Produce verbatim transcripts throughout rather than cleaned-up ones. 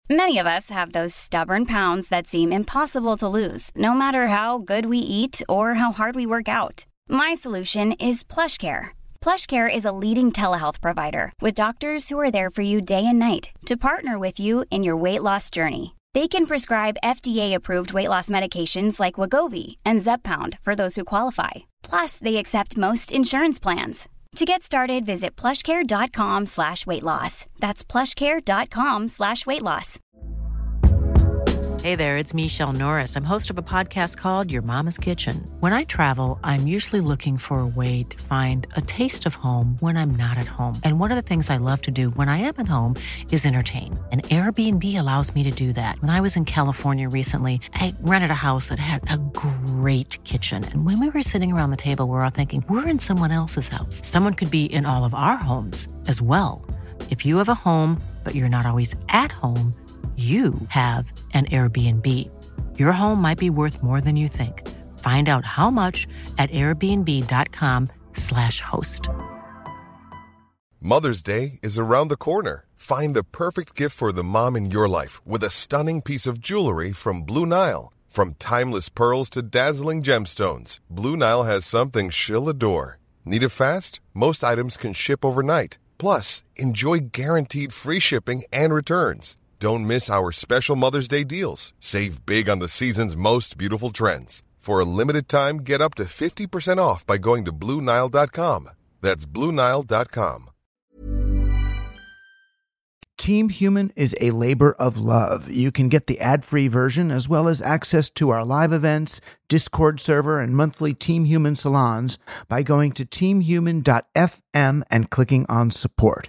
Many of us have those stubborn pounds that seem impossible to lose, no matter how good we eat or how hard we work out. My solution is PlushCare. PlushCare is a leading telehealth provider with doctors who are there for you day and night to partner with you in your weight loss journey. They can prescribe F D A-approved weight loss medications like Wegovy and Zepbound for those who qualify. Plus, they accept most insurance plans. To get started, visit plushcare.com slash weight loss. That's plushcare.com slash weight loss. Hey there, it's Michelle Norris. I'm host of a podcast called Your Mama's Kitchen. When I travel, I'm usually looking for a way to find a taste of home when I'm not at home. And one of the things I love to do when I am at home is entertain. And Airbnb allows me to do that. When I was in California recently, I rented a house that had a great kitchen. And when we were sitting around the table, we were all thinking, we're in someone else's house. Someone could be in all of our homes as well. If you have a home, but you're not always at home, you have an Airbnb. Your home might be worth more than you think. Find out how much at airbnb.com slash host. Mother's Day is around the corner. Find the perfect gift for the mom in your life with a stunning piece of jewelry from Blue Nile. From timeless pearls to dazzling gemstones, Blue Nile has something she'll adore. Need it fast? Most items can ship overnight. Plus, enjoy guaranteed free shipping and returns. Don't miss our special Mother's Day deals. Save big on the season's most beautiful trends. For a limited time, get up to fifty percent off by going to Blue Nile dot com. That's Blue Nile dot com. Team Human is a labor of love. You can get the ad-free version as well as access to our live events, Discord server, and monthly Team Human salons by going to team human dot f m and clicking on support.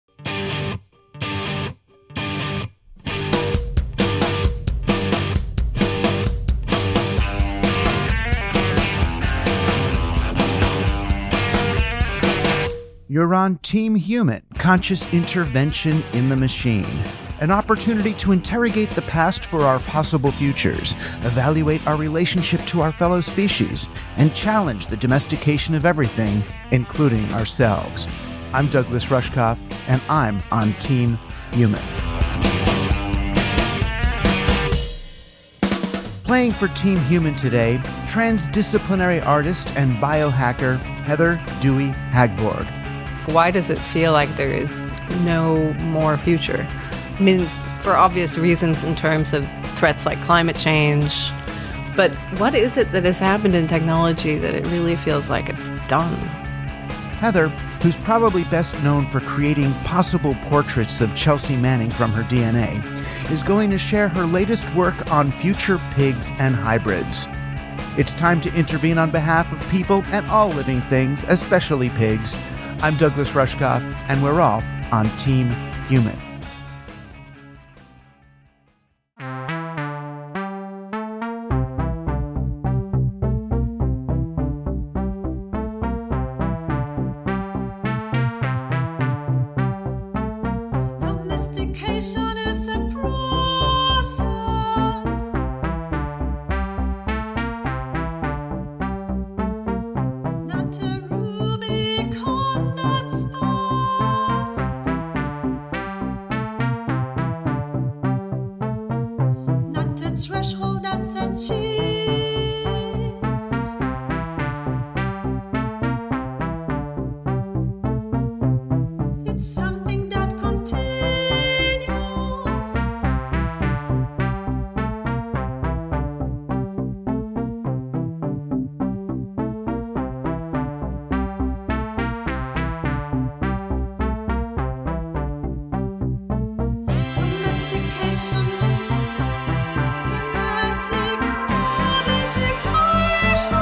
You're on Team Human, Conscious Intervention in the Machine. An opportunity to interrogate the past for our possible futures, evaluate our relationship to our fellow species, and challenge the domestication of everything, including ourselves. I'm Douglas Rushkoff, and I'm on Team Human. Playing for Team Human today, transdisciplinary artist and biohacker Heather Dewey Hagborg. Why does it feel like there is no more future? I mean, for obvious reasons in terms of threats like climate change. But what is it that has happened in technology that it really feels like it's done? Heather, who's probably best known for creating possible portraits of Chelsea Manning from her D N A, is going to share her latest work on future pigs and hybrids. It's time to intervene on behalf of people and all living things, especially pigs. I'm Douglas Rushkoff, and we're all on Team Human. Domestication is a process. Not a Rubicon that's passed. Not a threshold that's achieved. It's something that continues. Domestication is genetic modification.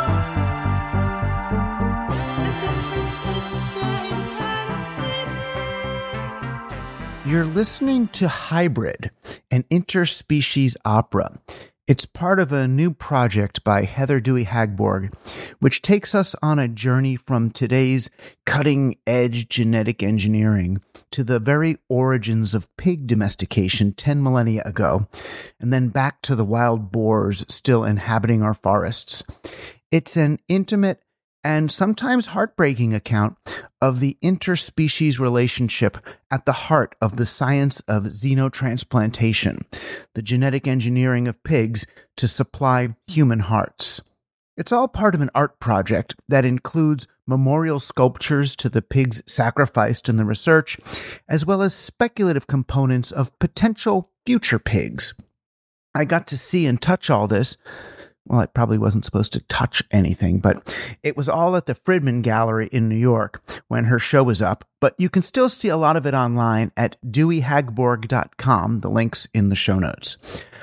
The difference is the intensity. You're listening to Hybrid, an interspecies opera. It's part of a new project by Heather Dewey Hagborg, which takes us on a journey from today's cutting-edge genetic engineering to the very origins of pig domestication ten millennia ago, and then back to the wild boars still inhabiting our forests. It's an intimate and sometimes heartbreaking account of the interspecies relationship at the heart of the science of xenotransplantation, the genetic engineering of pigs to supply human hearts. It's all part of an art project that includes memorial sculptures to the pigs sacrificed in the research, as well as speculative components of potential future pigs. I got to see and touch all this. Well, I probably wasn't supposed to touch anything, but it was all at the Friedman Gallery in New York when her show was up. But you can still see a lot of it online at dewey hagborg dot com. The link's in the show notes.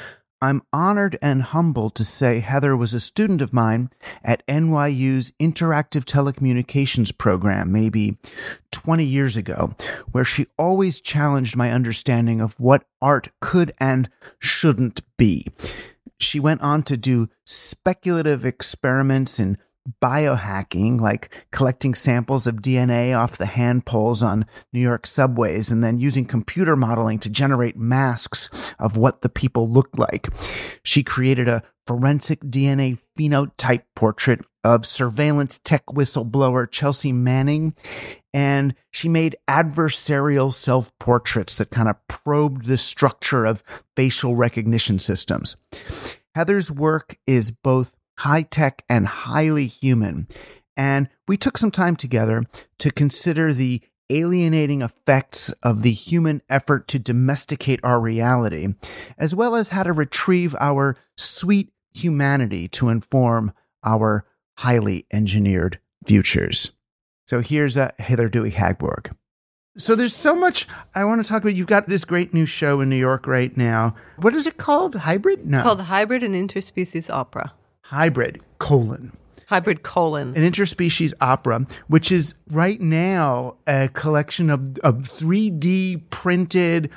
I'm honored and humbled to say Heather was a student of mine at N Y U's Interactive Telecommunications program maybe twenty years ago, where she always challenged my understanding of what art could and shouldn't be. She went on to do speculative experiments in biohacking, like collecting samples of D N A off the hand poles on New York subways and then using computer modeling to generate masks of what the people looked like. She created a forensic D N A phenotype portrait of surveillance tech whistleblower Chelsea Manning, and she made adversarial self-portraits that kind of probed the structure of facial recognition systems. Heather's work is both high-tech and highly human, and we took some time together to consider the alienating effects of the human effort to domesticate our reality, as well as how to retrieve our sweet humanity to inform our highly engineered futures. So here's uh, Heather Dewey Hagborg. So there's so much I want to talk about. You've got this great new show in New York right now. What is it called? Hybrid? No. It's called Hybrid and Interspecies Opera. Hybrid, colon. Hybrid colon. An interspecies opera, which is right now a collection of, of three D printed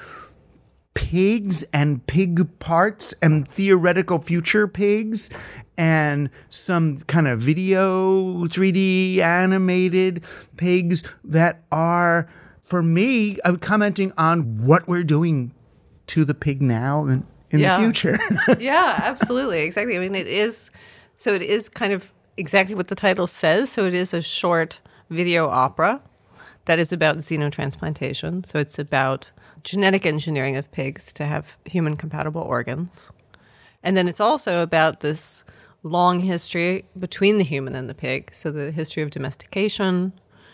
pigs and pig parts and theoretical future pigs and some kind of video three D animated pigs that are, for me, I'm commenting on what we're doing to the pig now and in yeah. the future. Yeah, absolutely. Exactly. I mean, it is, so it is kind of exactly what the title says. So it is a short video opera that is about xenotransplantation. So it's about genetic engineering of pigs to have human-compatible organs. And then it's also about this long history between the human and the pig, so the history of domestication,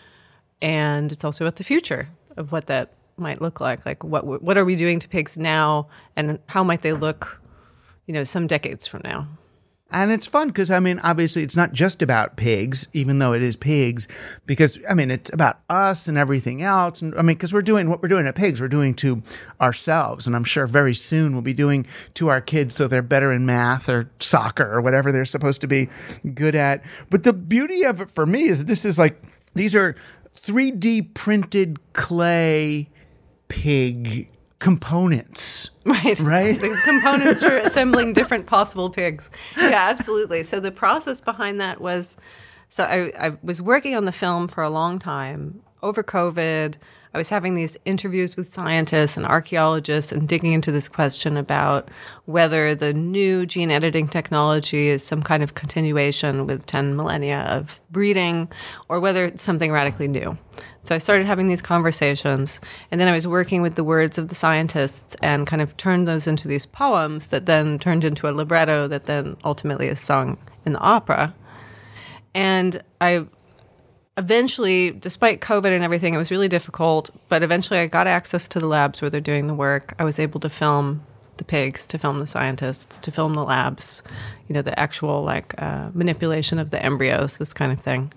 and it's also about the future of what that might look like. Like, what what are we doing to pigs now, and how might they look, you know, some decades from now? And it's fun because, I mean, obviously it's not just about pigs, even though it is pigs, because, I mean, it's about us and everything else. And I mean, because we're doing what we're doing to pigs, we're doing to ourselves. And I'm sure very soon we'll be doing to our kids so they're better in math or soccer or whatever they're supposed to be good at. But the beauty of it for me is this is like, these are three D printed clay pig components. Right. Right? The components for assembling different possible pigs. Yeah, absolutely. So the process behind that was, so I, I was working on the film for a long time. Over COVID, I was having these interviews with scientists and archaeologists and digging into this question about whether the new gene editing technology is some kind of continuation with ten millennia of breeding or whether it's something radically new. So I started having these conversations, and then I was working with the words of the scientists and kind of turned those into these poems that then turned into a libretto that then ultimately is sung in the opera. And I eventually, despite COVID and everything, it was really difficult, but eventually I got access to the labs where they're doing the work. I was able to film the pigs, to film the scientists, to film the labs, you know, the actual like uh, manipulation of the embryos, this kind of thing.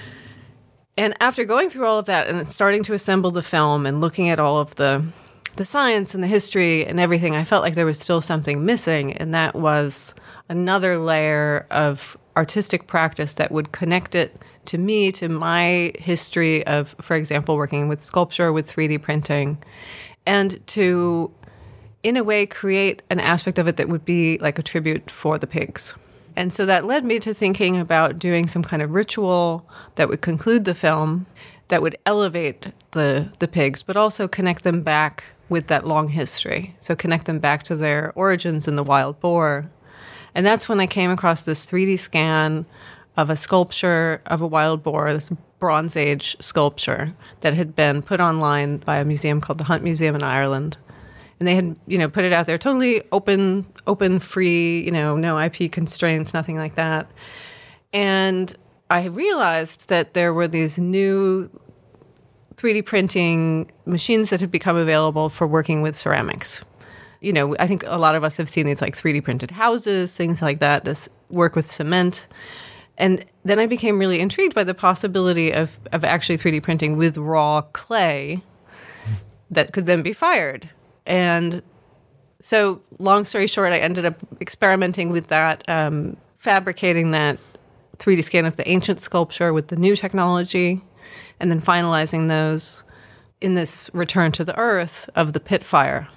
And after going through all of that and starting to assemble the film and looking at all of the the science and the history and everything, I felt like there was still something missing, and that was another layer of artistic practice that would connect it to me, to my history of, for example, working with sculpture, with three D printing, and to, in a way, create an aspect of it that would be like a tribute for the pigs. And so that led me to thinking about doing some kind of ritual that would conclude the film, that would elevate the, the pigs, but also connect them back with that long history. So connect them back to their origins in the wild boar. And that's when I came across this three D scan of a sculpture of a wild boar, this Bronze Age sculpture that had been put online by a museum called the Hunt Museum in Ireland. And they had, you know, put it out there totally open, open, free, you know, no I P constraints, nothing like that. And I realized that there were these new three D printing machines that had become available for working with ceramics. You know, I think a lot of us have seen these like three D printed houses, things like that, this work with cement. And then I became really intrigued by the possibility of, of actually three D printing with raw clay that could then be fired. And so, long story short, I ended up experimenting with that, um, fabricating that three D scan of the ancient sculpture with the new technology, and then finalizing those in this return to the earth of the pit fire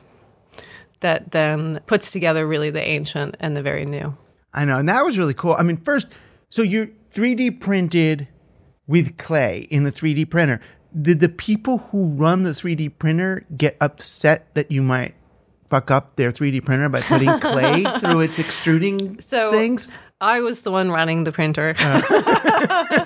that then puts together really the ancient and the very new. I know, and that was really cool. I mean, first, so you're three D printed with clay in the three D printer. Did the people who run the three D printer get upset that you might fuck up their three D printer by putting clay through its extruding so things? I was the one running the printer. Uh.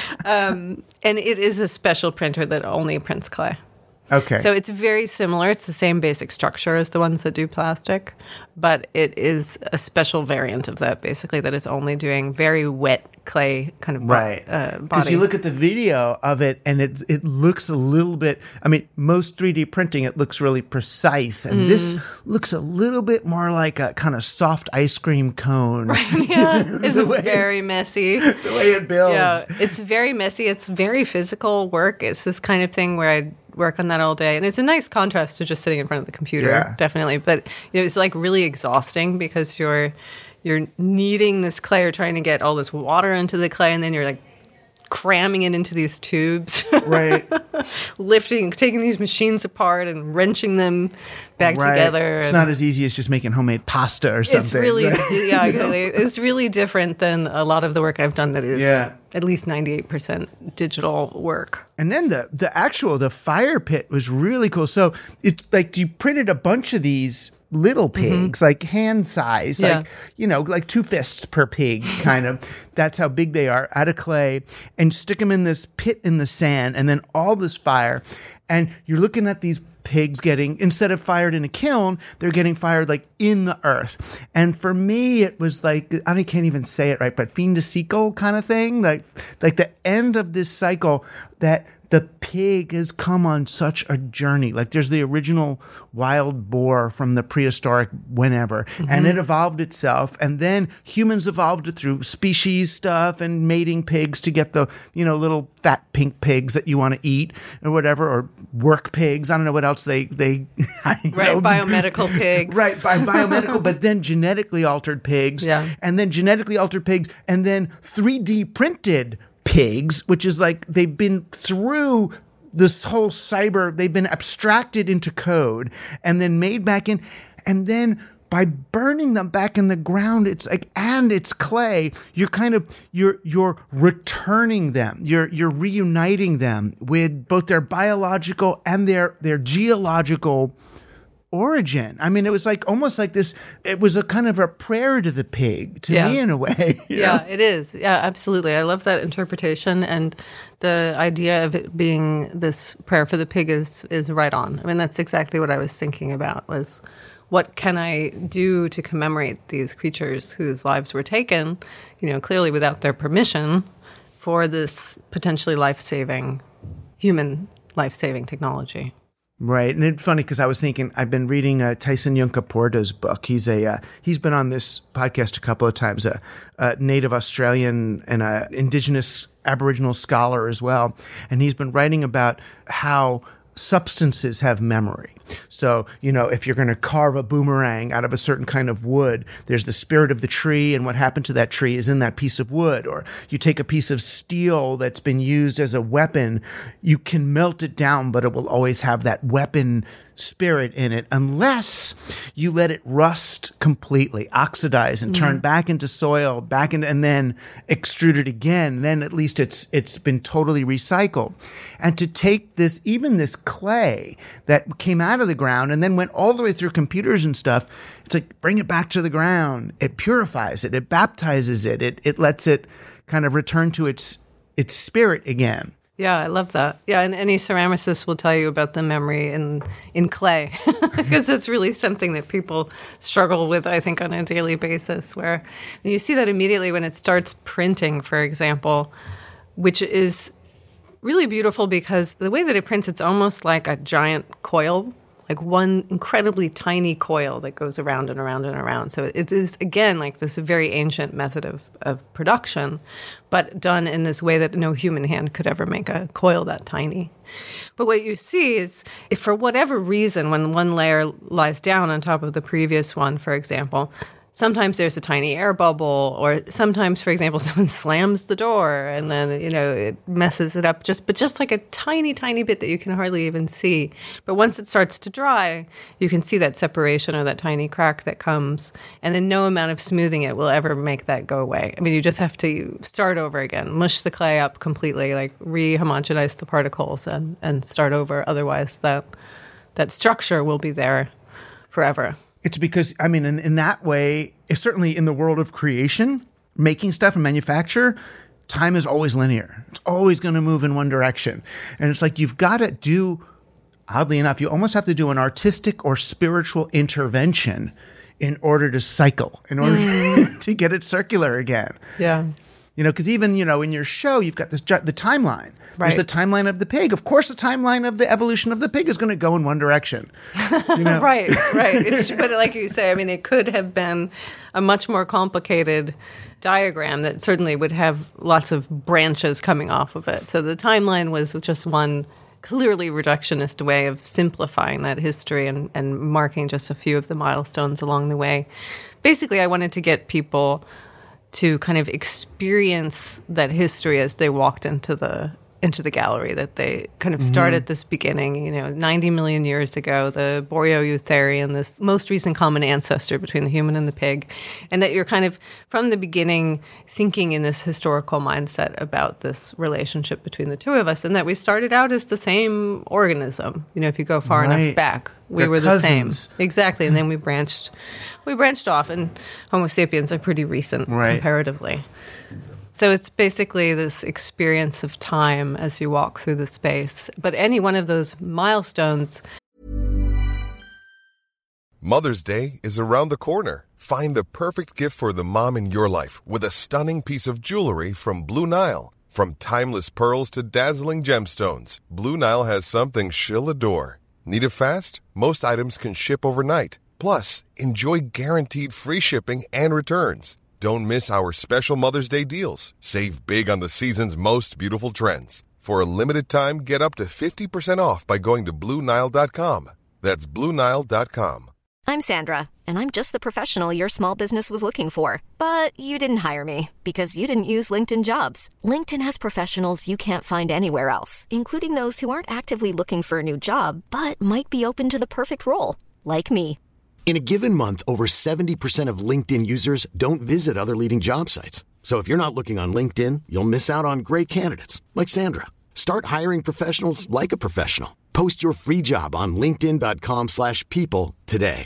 um, and it is a special printer that only prints clay. Okay. So it's very similar. It's the same basic structure as the ones that do plastic, but it is a special variant of that, basically, that it's only doing very wet clay kind of bo- Right. uh, Because body. you look at the video of it and it it looks a little bit, I mean, most three D printing, it looks really precise. And Mm. this looks a little bit more like a kind of soft ice cream cone. Yeah, it's The way- very messy. The way it builds. Yeah, it's very messy. It's very physical work. It's this kind of thing where I work on that all day. And it's a nice contrast to just sitting in front of the computer, Yeah. definitely. But you know, it's like really exhausting because you're you're kneading this clay or trying to get all this water into the clay, and then you're like cramming it into these tubes. Right. Lifting, taking these machines apart and wrenching them back Right. together. It's and not as easy as just making homemade pasta or something. It's really, right? yeah, exactly. It's really different than a lot of the work I've done that is Yeah. at least ninety-eight percent digital work. And then the the actual the fire pit was really cool. So it's like you printed a bunch of these little pigs, like hand size, Yeah. like you know, like two fists per pig, kind of. That's how big they are, out of clay, and stick them in this pit in the sand, and then all this fire, and you're looking at these pigs getting, instead of fired in a kiln, they're getting fired like in the earth. And for me, it was like, I can't even say it right, but fin de siècle kind of thing, like like the end of this cycle that the pig has come on such a journey. Like there's the original wild boar from the prehistoric whenever, mm-hmm. and it evolved itself. And then humans evolved it through species stuff and mating pigs to get the, you know, little fat pink pigs that you want to eat or whatever, or work pigs. I don't know what else they, they Right, know. biomedical pigs. Right, by biomedical, but then genetically altered pigs. Yeah. And then genetically altered pigs, and then three D printed pigs, which is like they've been through this whole cyber, they've been abstracted into code and then made back in, and then by burning them back in the ground, it's like, and it's clay, you're kind of, you're you're returning them, you're you're reuniting them with both their biological and their their geological origin. I mean, it was like almost like this, it was a kind of a prayer to the pig, to Yeah. me in a way. you Yeah, know? it is. Yeah, absolutely. I love that interpretation, and the idea of it being this prayer for the pig is is right on. I mean, that's exactly what I was thinking about, was what can I do to commemorate these creatures whose lives were taken, you know, clearly without their permission, for this potentially life-saving, human life-saving technology. Right, and it's funny because I was thinking, I've been reading uh, Tyson Yunkaporta's book. He's a uh, he's been on this podcast a couple of times, a, a native Australian and a indigenous Aboriginal scholar as well, and he's been writing about how substances have memory. So, you know, if you're going to carve a boomerang out of a certain kind of wood, there's the spirit of the tree, and what happened to that tree is in that piece of wood. Or you take a piece of steel that's been used as a weapon, you can melt it down, but it will always have that weapon spirit in it, unless you let it rust completely, oxidize, and turn back into soil, back into, and then extrude it again. Then at least it's it's been totally recycled. And to take this, even this clay that came out of the ground and then went all the way through computers and stuff, it's like, bring it back to the ground. It purifies it. It baptizes it. It it lets it kind of return to its its spirit again. Yeah, I love that. Yeah, and any ceramicist will tell you about the memory in in clay, because it's really something that people struggle with, I think, on a daily basis, where you see that immediately when it starts printing, for example, which is really beautiful because the way that it prints, it's almost like a giant coil, like one incredibly tiny coil that goes around and around and around. So it is, again, like this very ancient method of, of production, but done in this way that no human hand could ever make a coil that tiny. But what you see is, if for whatever reason, when one layer lies down on top of the previous one, for example, sometimes there's a tiny air bubble, or sometimes, for example, someone slams the door and then, you know, it messes it up, just but just like a tiny, tiny bit that you can hardly even see. But once it starts to dry, you can see that separation or that tiny crack that comes, and then no amount of smoothing it will ever make that go away. I mean, you just have to start over again, mush the clay up completely, like re-homogenize the particles and, and start over. Otherwise, that that structure will be there forever. It's because, I mean, in, in that way, it's certainly in the world of creation, making stuff and manufacture, time is always linear. It's always going to move in one direction. And it's like you've got to do, oddly enough, you almost have to do an artistic or spiritual intervention in order to cycle, in order mm. to get it circular again. Yeah. You know, because even, you know, in your show, you've got this the timeline. Right. There's the timeline of the pig. Of course, the timeline of the evolution of the pig is going to go in one direction. You know? right, right. It's, but like you say, I mean, it could have been a much more complicated diagram that certainly would have lots of branches coming off of it. So the timeline was just one clearly reductionist way of simplifying that history and, and marking just a few of the milestones along the way. Basically, I wanted to get people to kind of experience that history as they walked into the into the gallery, that they kind of start mm-hmm. at this beginning, you know, ninety million years ago, the Boreoeutherian, this most recent common ancestor between the human and the pig, and that you're kind of, from the beginning, thinking in this historical mindset about this relationship between the two of us, and that we started out as the same organism. You know, if you go far right. enough back, we They're were cousins. the same. Exactly, and then we branched, we branched off, and Homo sapiens are pretty recent right. comparatively. So it's basically this experience of time as you walk through the space. But any one of those milestones. Mother's Day is around the corner. Find the perfect gift for the mom in your life with a stunning piece of jewelry from Blue Nile. From timeless pearls to dazzling gemstones, Blue Nile has something she'll adore. Need it fast? Most items can ship overnight. Plus, enjoy guaranteed free shipping and returns. Don't miss our special Mother's Day deals. Save big on the season's most beautiful trends. For a limited time, get up to fifty percent off by going to Blue Nile dot com. That's Blue Nile dot com. I'm Sandra, and I'm just the professional your small business was looking for. But you didn't hire me because you didn't use LinkedIn Jobs. LinkedIn has professionals you can't find anywhere else, including those who aren't actively looking for a new job, but might be open to the perfect role, like me. In a given month, over seventy percent of LinkedIn users don't visit other leading job sites. So if you're not looking on LinkedIn, you'll miss out on great candidates like Sandra. Start hiring professionals like a professional. Post your free job on linkedin dot com slash people today.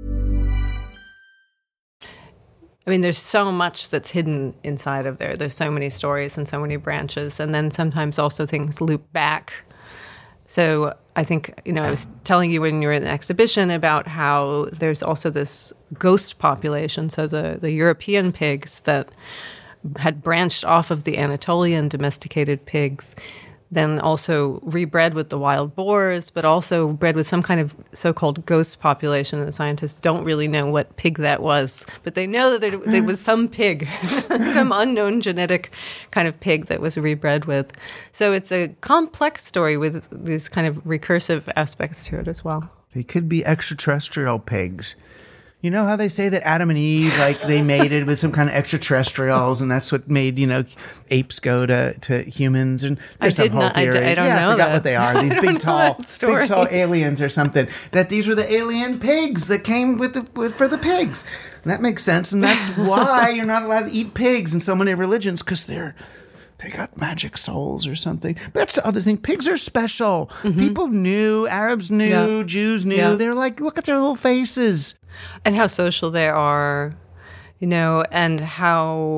I mean, there's so much that's hidden inside of there. There's so many stories and so many branches. And then sometimes also things loop back. So I think, you know, I was telling you when you were in the exhibition about how there's also this ghost population. So the, the European pigs that had branched off of the Anatolian domesticated pigs, then also rebred with the wild boars, but also bred with some kind of so-called ghost population. The scientists don't really know what pig that was, but they know that there, there was some pig, some unknown genetic kind of pig that was rebred with. So it's a complex story with these kind of recursive aspects to it as well. They could be extraterrestrial pigs. You know how they say that Adam and Eve, like, they mated with some kind of extraterrestrials, and that's what made, you know, apes go to, to humans. And there's I some whole not, theory. I, I don't yeah, know I forgot that. what they are. These big, tall, big, tall aliens or something. That these were the alien pigs that came with the with, for the pigs. And that makes sense, and that's why you're not allowed to eat pigs in so many religions, because they're they got magic souls or something. But that's the other thing. Pigs are special. Mm-hmm. People knew. Arabs knew. Yeah. Jews knew. Yeah. They're like, look at their little faces. And how social they are, you know, and how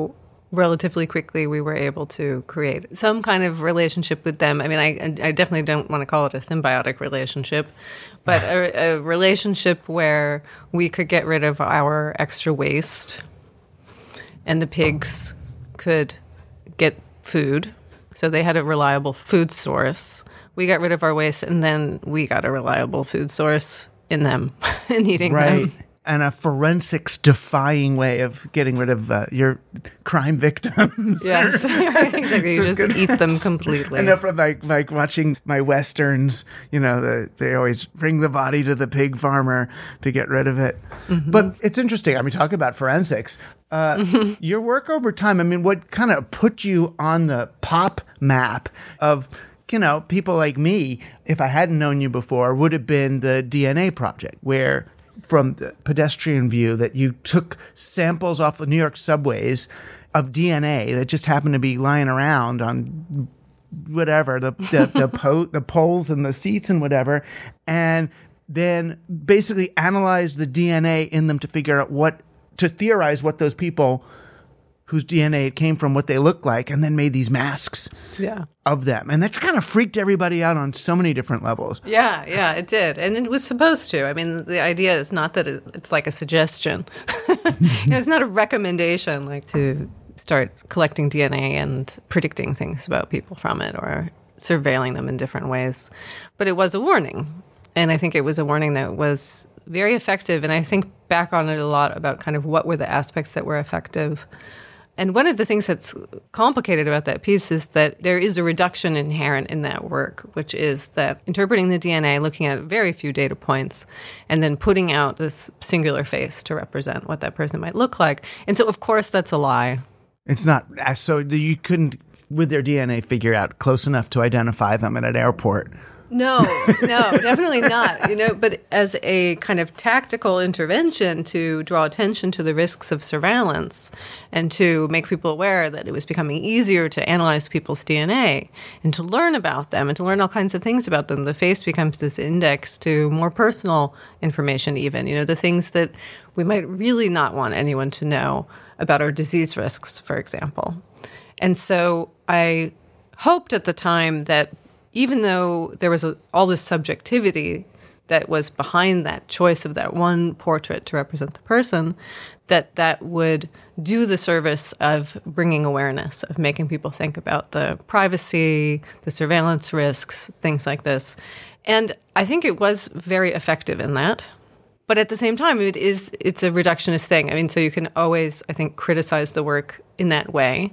relatively quickly we were able to create some kind of relationship with them. I mean, I, I definitely don't want to call it a symbiotic relationship, but a, a relationship where we could get rid of our extra waste and the pigs could get food. So they had a reliable food source. We got rid of our waste, and then we got a reliable food source in them and eating right. them. And a forensics defying way of getting rid of uh, your crime victims. Yes, exactly. You just eat them completely. And from like like watching my westerns, you know, the, they always bring the body to the pig farmer to get rid of it. Mm-hmm. But it's interesting. I mean, talk about forensics. Uh, mm-hmm. Your work over time. I mean, what kind of put you on the pop map of, you know, people like me, if I hadn't known you before, would have been the D N A Project, where from the pedestrian view that you took samples off the New York subways of D N A that just happened to be lying around on whatever, the the the, po- the poles and the seats and whatever, and then basically analyze the D N A in them to figure out what, to theorize what those people whose D N A it came from, what they look like, and then made these masks yeah. of them. And that kind of freaked everybody out on so many different levels. Yeah, yeah, it did. And it was supposed to. I mean, the idea is not that it, it's like a suggestion. You know, it's not a recommendation, like to start collecting D N A and predicting things about people from it or surveilling them in different ways. But it was a warning. And I think it was a warning that was very effective. And I think back on it a lot about kind of what were the aspects that were effective. And one of the things that's complicated about that piece is that there is a reduction inherent in that work, which is that interpreting the D N A, looking at very few data points, and then putting out this singular face to represent what that person might look like. And so, of course, that's a lie. It's not. So you couldn't, with their D N A, figure out close enough to identify them at an airport. No, no, definitely not. You know, but as a kind of tactical intervention to draw attention to the risks of surveillance and to make people aware that it was becoming easier to analyze people's D N A and to learn about them and to learn all kinds of things about them, the face becomes this index to more personal information even, you know, the things that we might really not want anyone to know about our disease risks, for example. And so I hoped at the time that even though there was a, all this subjectivity that was behind that choice of that one portrait to represent the person, that that would do the service of bringing awareness, of making people think about the privacy, the surveillance risks, things like this. And I think it was very effective in that. But at the same time, it is, it's a reductionist thing. I mean, so you can always, I think, criticize the work in that way.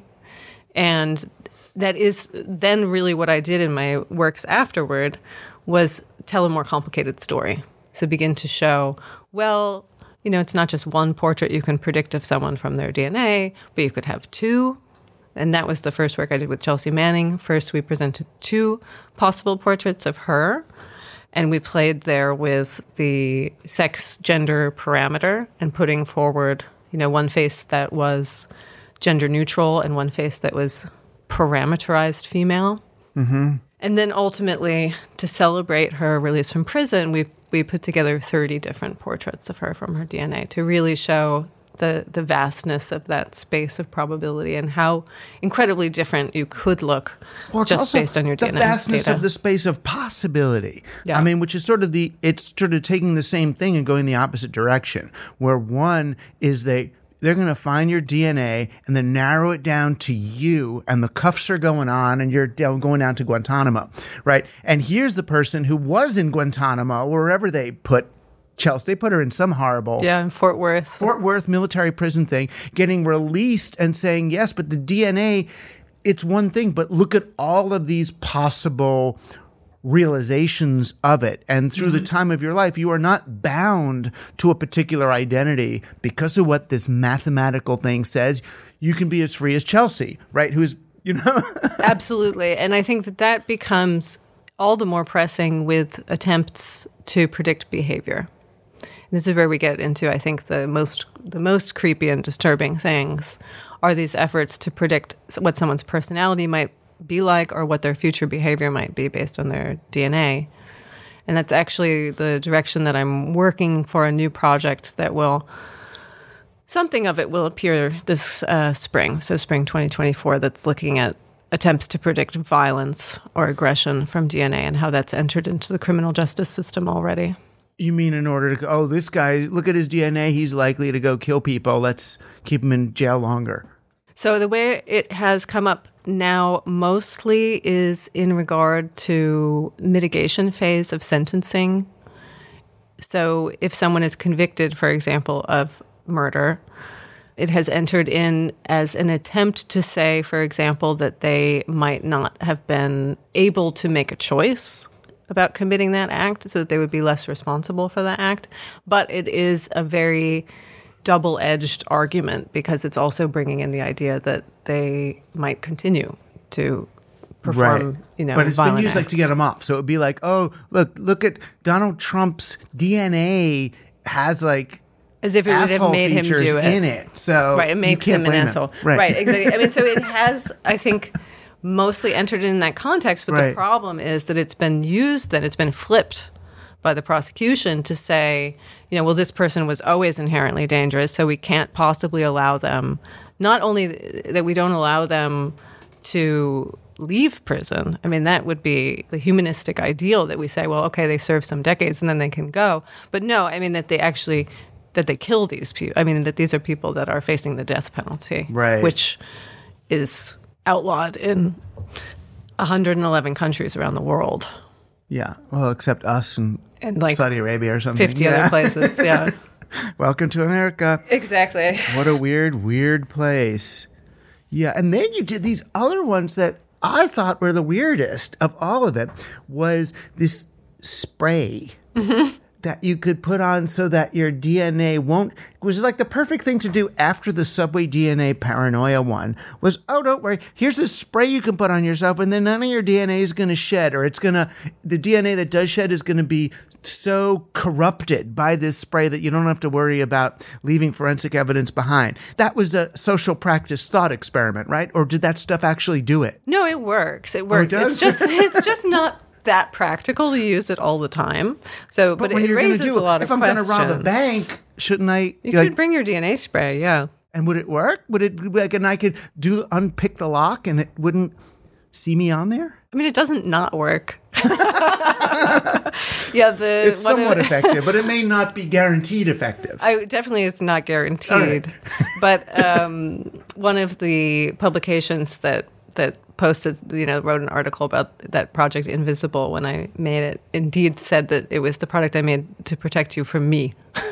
And that is then really what I did in my works afterward, was tell a more complicated story. So begin to show, well, you know, it's not just one portrait you can predict of someone from their D N A, but you could have two. And that was the first work I did with Chelsea Manning. First, we presented two possible portraits of her, and we played there with the sex gender parameter and putting forward, you know, one face that was gender neutral and one face that was parameterized female. Mm-hmm. And then ultimately, to celebrate her release from prison, we we put together thirty different portraits of her from her D N A to really show the, the vastness of that space of probability and how incredibly different you could look well, just based on your D N A the vastness data. Of the space of possibility. Yeah. I mean, which is sort of the, it's sort of taking the same thing and going the opposite direction, where one is they, they're going to find your D N A and then narrow it down to you, and the cuffs are going on and you're down, going down to Guantanamo, right? And here's the person who was in Guantanamo, wherever they put Chelsea. They put her in some horrible... Yeah, in Fort Worth. Fort Worth military prison thing, getting released and saying, yes, but the D N A, it's one thing, but look at all of these possible realizations of it. And through mm-hmm. the time of your life, you are not bound to a particular identity because of what this mathematical thing says. You can be as free as Chelsea, right? Who's, you know? Absolutely. And I think that that becomes all the more pressing with attempts to predict behavior. This is where we get into, I think, the most the most creepy and disturbing things are these efforts to predict what someone's personality might be like or what their future behavior might be based on their D N A. And that's actually the direction that I'm working for a new project that will Something of it will appear this uh, spring, so spring twenty twenty-four, that's looking at attempts to predict violence or aggression from D N A and how that's entered into the criminal justice system already. You mean in order to go, oh, this guy, look at his D N A, he's likely to go kill people. Let's keep him in jail longer. So the way it has come up now mostly is in regard to mitigation phase of sentencing. So if someone is convicted, for example, of murder, it has entered in as an attempt to say, for example, that they might not have been able to make a choice about committing that act, so that they would be less responsible for that act. But it is a very double-edged argument because it's also bringing in the idea that they might continue to perform, right. you know, but it's been used acts. like to get them off. So it would be like, oh, look, look at Donald Trump's D N A has like as if it would have made him do it in it. So right, it makes him an asshole. Right. right, exactly. I mean, so it has, I think, mostly entered in that context. But right. the problem is that it's been used, that it's been flipped by the prosecution to say, you know, well, this person was always inherently dangerous, so we can't possibly allow them. Not only that we don't allow them to leave prison. I mean, that would be the humanistic ideal that we say, well, okay, they serve some decades and then they can go. But no, I mean, that they actually, that they kill these people. I mean, that these are people that are facing the death penalty, right. which is outlawed in one hundred eleven countries around the world. Yeah, well, except us and, and like Saudi Arabia or something. fifty yeah. other places, yeah. Welcome to America. Exactly. What a weird, weird place. Yeah, and then you did these other ones that I thought were the weirdest of all of it, was this spray mm-hmm. that you could put on so that your D N A won't, which is like the perfect thing to do after the Subway D N A paranoia one, was, oh, don't worry, here's this spray you can put on yourself and then none of your D N A is going to shed, or it's going to, the D N A that does shed is going to be so corrupted by this spray that you don't have to worry about leaving forensic evidence behind. That was a social practice thought experiment, right? Or did that stuff actually do it? No, it works. It works. Oh, it does? It's just it's just not that practical to use it all the time. So, but, But when it you're raises do, a lot if of I'm questions. going to rob a bank, shouldn't I? You like, could bring your D N A spray, yeah. And would it work? Would it like, and I could do unpick the lock, and it wouldn't see me on there? I mean, it doesn't not work. yeah, the it's somewhat of, effective, but it may not be guaranteed effective. I definitely it's not guaranteed. Right. But um, one of the publications that that posted, you know, wrote an article about that Project Invisible when I made it, indeed said that it was the product I made to protect you from me.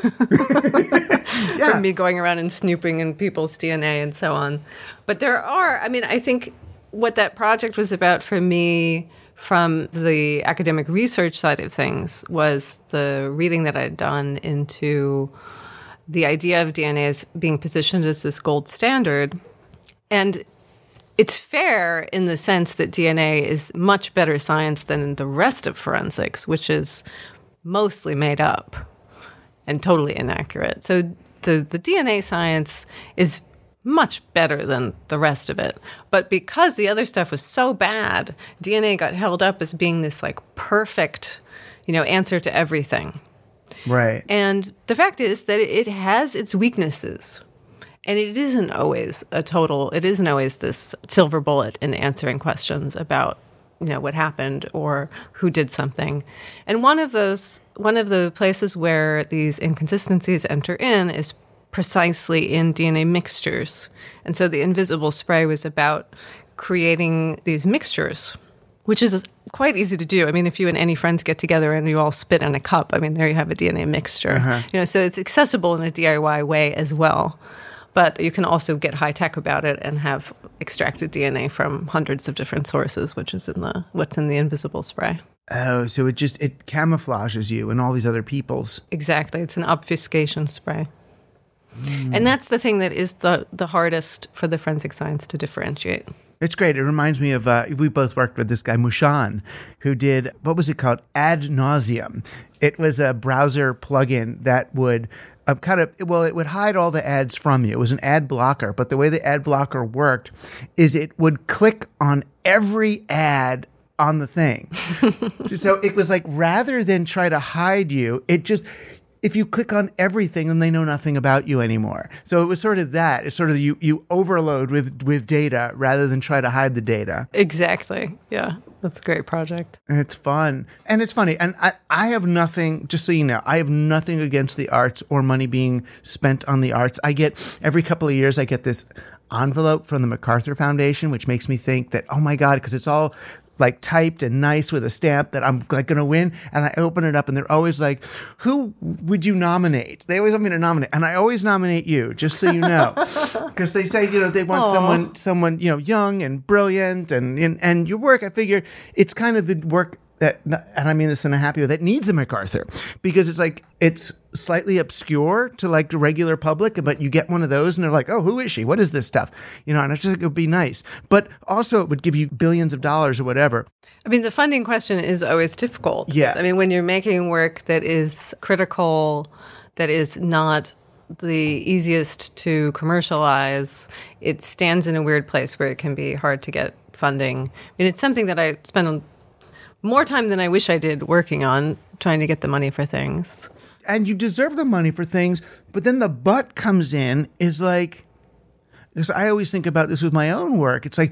yeah. From me going around and snooping in people's D N A and so on. But there are, I mean, I think what that project was about for me from the academic research side of things was the reading that I had done into the idea of D N A as being positioned as this gold standard. And it's fair in the sense that D N A is much better science than the rest of forensics, which is mostly made up and totally inaccurate. So the, the D N A science is much better than the rest of it. But because the other stuff was so bad, D N A got held up as being this like perfect, you know, answer to everything. Right. And the fact is that it has its weaknesses. And it isn't always a total, it isn't always this silver bullet in answering questions about, you know, what happened or who did something. And one of those, one of the places where these inconsistencies enter in is precisely in D N A mixtures. And so the invisible spray was about creating these mixtures, which is quite easy to do. I mean, if you and any friends get together and you all spit in a cup, I mean, there you have a D N A mixture. Uh-huh. You know, so it's accessible in a D I Y way as well. But you can also get high tech about it and have extracted D N A from hundreds of different sources, which is in the what's in the invisible spray. Oh, so it just it camouflages you and all these other people's. Exactly, it's an obfuscation spray. And that's the thing that is the, the hardest for the forensic science to differentiate. It's great. It reminds me of, uh, we both worked with this guy, Mushan, who did, what was it called? Ad Nauseum. It was a browser plugin that would uh, kind of, well, it would hide all the ads from you. It was an ad blocker, but the way the ad blocker worked is it would click on every ad on the thing. So it was like, rather than try to hide you, it just... if you click on everything, then they know nothing about you anymore. So it was sort of that. It's sort of you, you overload with, with data rather than try to hide the data. Exactly. Yeah. That's a great project. And it's fun. And it's funny. And I, I have nothing, just so you know, I have nothing against the arts or money being spent on the arts. I get, every couple of years, I get this envelope from the MacArthur Foundation, which makes me think that, oh my God, because it's all like typed and nice with a stamp that I'm like going to win. And I open it up and they're always like, who would you nominate? They always want me to nominate. And I always nominate you, just so you know, because they say, you know, they want Aww. someone, someone, you know, young and brilliant and, and, and your work. I figure it's kind of the work that, and I mean this in a happy way, that needs a MacArthur, because it's like, it's slightly obscure to like the regular public, but you get one of those and they're like, oh, who is she? What is this stuff? You know, and I just think it would be nice. But also it would give you billions of dollars or whatever. I mean, the funding question is always difficult. Yeah. I mean, when you're making work that is critical, that is not the easiest to commercialize, it stands in a weird place where it can be hard to get funding. I mean, it's something that I spend more time than I wish I did working on, trying to get the money for things. And you deserve the money for things, but then the but comes in is like, because I always think about this with my own work. It's like,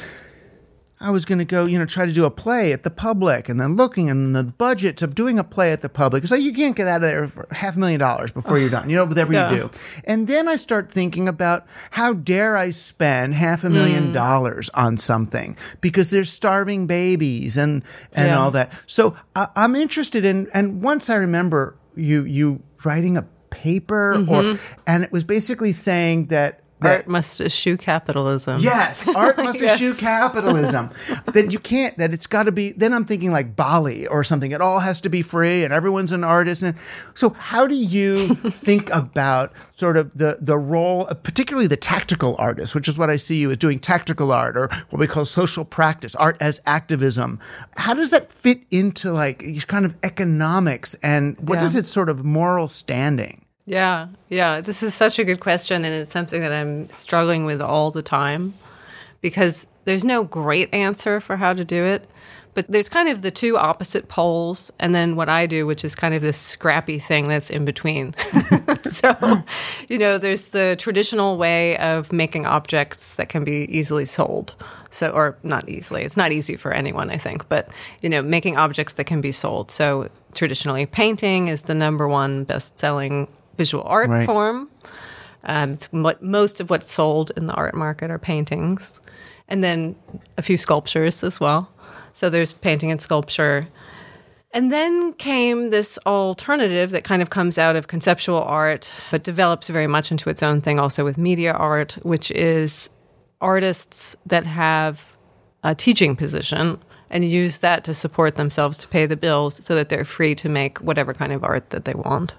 I was going to go, you know, try to do a play at the Public, and then looking and the budgets of doing a play at the Public. It's like, you can't get out of there for half a million dollars before you're done, you know, whatever Yeah. you do. And then I start thinking about, how dare I spend half a million Mm. dollars on something, because there's starving babies and, and Yeah. all that. So I, I'm interested in, and once I remember you, you writing a paper Mm-hmm. or, and it was basically saying that, that Art must eschew capitalism. Yes, art must Yes. eschew capitalism. That you can't, that it's got to be, then I'm thinking like Bali or something. It all has to be free and everyone's an artist. And so how do you think about sort of the, the role, of particularly the tactical artist, which is what I see you as doing, tactical art, or what we call social practice, art as activism. How does that fit into like kind of economics, and what Yeah. is its sort of moral standing? Yeah, yeah. This is such a good question, and it's something that I'm struggling with all the time, because there's no great answer for how to do it. But there's kind of the two opposite poles, and then what I do, which is kind of this scrappy thing that's in between. So, you know, there's the traditional way of making objects that can be easily sold. So, or not easily. It's not easy for anyone, I think. But, you know, making objects that can be sold. So traditionally, painting is the number one best-selling visual art Right. form. Um, it's what most of what's sold in the art market are paintings, and then a few sculptures as well. So there's painting and sculpture. And then came this alternative that kind of comes out of conceptual art, but develops very much into its own thing also with media art, which is artists that have a teaching position and use that to support themselves, to pay the bills, so that they're free to make whatever kind of art that they want.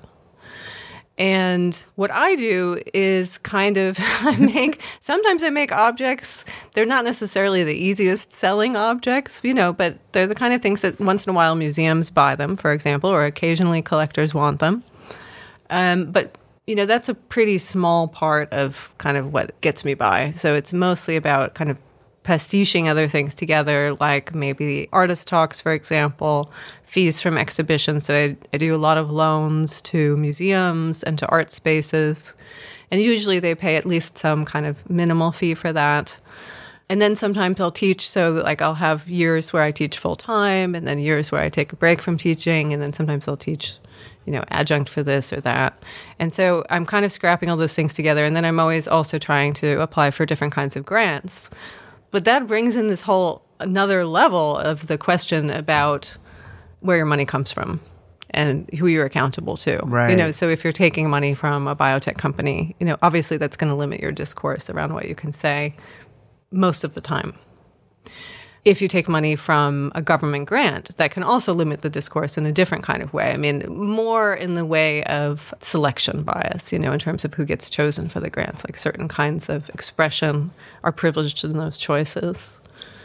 And what I do is kind of, I make, sometimes I make objects. They're not necessarily the easiest selling objects, you know, but they're the kind of things that once in a while museums buy them, for example, or occasionally collectors want them. Um, but, you know, that's a pretty small part of kind of what gets me by. So it's mostly about kind of pastiching other things together, like maybe artist talks, for example, fees from exhibitions. So I, I do a lot of loans to museums and to art spaces. And usually they pay at least some kind of minimal fee for that. And then sometimes I'll teach. So like I'll have years where I teach full time, and then years where I take a break from teaching. And then sometimes I'll teach, you know, adjunct for this or that. And so I'm kind of scrapping all those things together. And then I'm always also trying to apply for different kinds of grants. But that brings in this whole another level of the question about where your money comes from and who you're accountable to. Right. You know, so if you're taking money from a biotech company, you know, obviously that's going to limit your discourse around what you can say most of the time. If you take money from a government grant, that can also limit the discourse in a different kind of way. I mean, more in the way of selection bias, you know, in terms of who gets chosen for the grants. Like certain kinds of expression are privileged in those choices.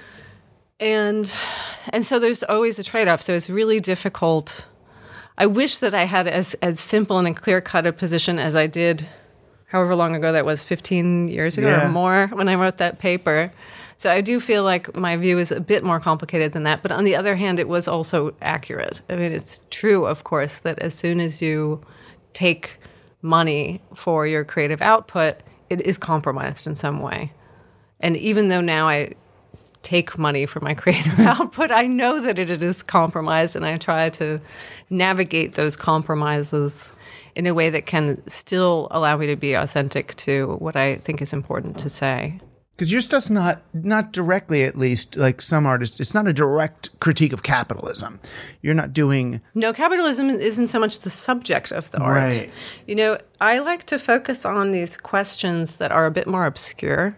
And and so there's always a trade-off. So it's really difficult. I wish that I had as, as simple and a clear-cut a position as I did however long ago that was, fifteen years ago Yeah. or more, when I wrote that paper. So I do feel like my view is a bit more complicated than that. But on the other hand, it was also accurate. I mean, it's true, of course, that as soon as you take money for your creative output, it is compromised in some way. And even though now I take money for my creative output, I know that it, it is compromised, and I try to navigate those compromises in a way that can still allow me to be authentic to what I think is important to say. Because your stuff's not, not directly, at least, like some artists, it's not a direct critique of capitalism. You're not doing... No, capitalism isn't so much the subject of the art. Right. You know, I like to focus on these questions that are a bit more obscure.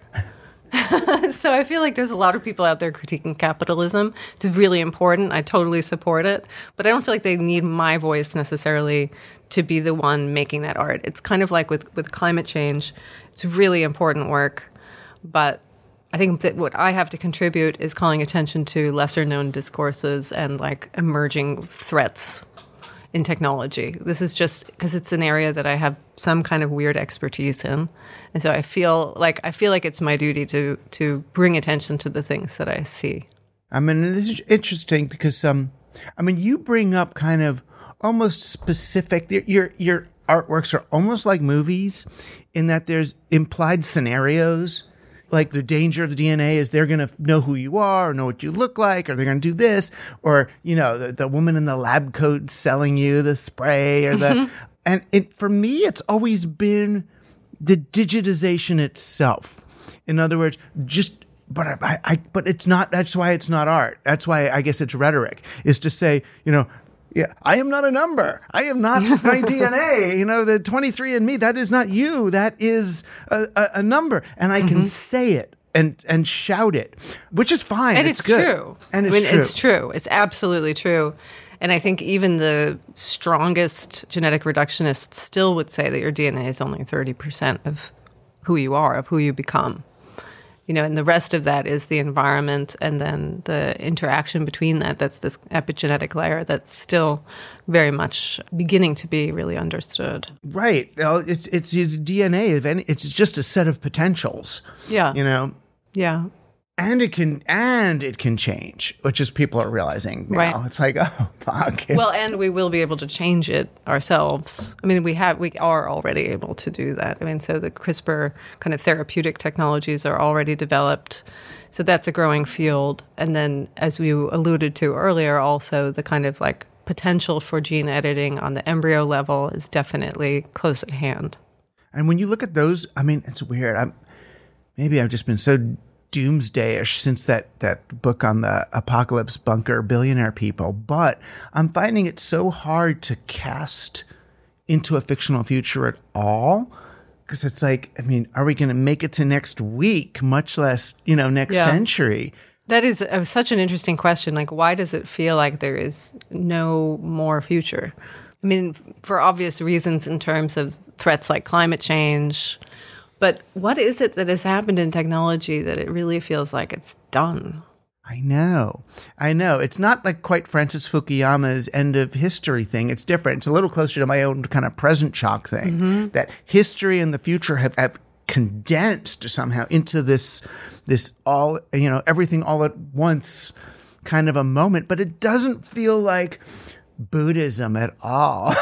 So I feel like there's a lot of people out there critiquing capitalism. It's really important. I totally support it. But I don't feel like they need my voice necessarily to be the one making that art. It's kind of like with, with climate change. It's really important work. But I think that what I have to contribute is calling attention to lesser known discourses and like emerging threats in technology. This is just because it's an area that I have some kind of weird expertise in. And so I feel like I feel like it's my duty to to bring attention to the things that I see. I mean, it is interesting because um I mean, you bring up kind of almost specific your your artworks are almost like movies in that there's implied scenarios. Like the danger of the D N A is they're going to know who you are or know what you look like, or they're going to do this, or, you know, the, the woman in the lab coat selling you the spray or the, mm-hmm. and it, for me, it's always been the digitization itself. In other words, just, but I, I, but it's not, that's why it's not art. That's why I guess it's rhetoric, is to say, you know, yeah, I am not a number. I am not my D N A. You know, the twenty-three and me, that is not you. That is a, a, a number. And I mm-hmm. can say it and and shout it, which is fine. And it's, it's good. true. And it's I mean, true. It's true. It's absolutely true. And I think even the strongest genetic reductionists still would say that your D N A is only thirty percent of who you are, of who you become. You know, and the rest of that is the environment and then the interaction between that. That's this epigenetic layer that's still very much beginning to be really understood. Right. Well, it's it's, it's D N A. If any, it's just a set of potentials. Yeah. You know. Yeah. And it can and it can change, which is people are realizing now. Right. It's like, oh, fuck. Well, and we will be able to change it ourselves. I mean, we have we are already able to do that. I mean, so the CRISPR kind of therapeutic technologies are already developed. So that's a growing field. And then, as we alluded to earlier, also the kind of like potential for gene editing on the embryo level is definitely close at hand. And when you look at those, I mean, it's weird. I'm maybe I've just been so doomsdayish since that, that book on the apocalypse bunker billionaire people, but I'm finding it so hard to cast into a fictional future at all, because it's like, I mean, are we going to make it to next week, much less, you know, next yeah. century? That is uh, such an interesting question. Like, why does it feel like there is no more future? I mean, for obvious reasons in terms of threats like climate change. But what is it that has happened in technology that it really feels like it's done? I know. I know. It's not like quite Francis Fukuyama's end of history thing. It's different. It's a little closer to my own kind of present shock thing. Mm-hmm. That history and the future have, have condensed somehow into this, this all, you know, everything all at once kind of a moment. But it doesn't feel like Buddhism at all.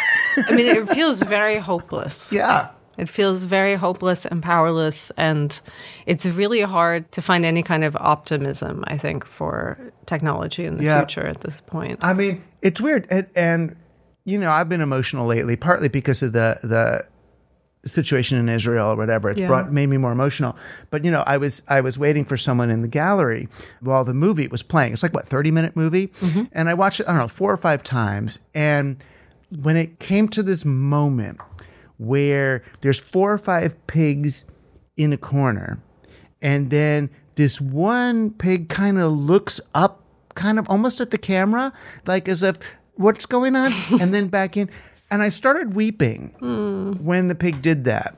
I mean, it feels very hopeless. Yeah. It feels very hopeless and powerless, and it's really hard to find any kind of optimism, I think, for technology in the yeah. future at this point. I mean, it's weird. And, and, you know, I've been emotional lately, partly because of the the situation in Israel or whatever. It's yeah. brought made me more emotional. But, you know, I was I was waiting for someone in the gallery while the movie was playing. It's like, what, thirty-minute movie? Mm-hmm. And I watched it, I don't know, four or five times. And when it came to this moment where there's four or five pigs in a corner, and then this one pig kind of looks up, kind of almost at the camera, like as if, what's going on? And then back in. And I started weeping mm. when the pig did that.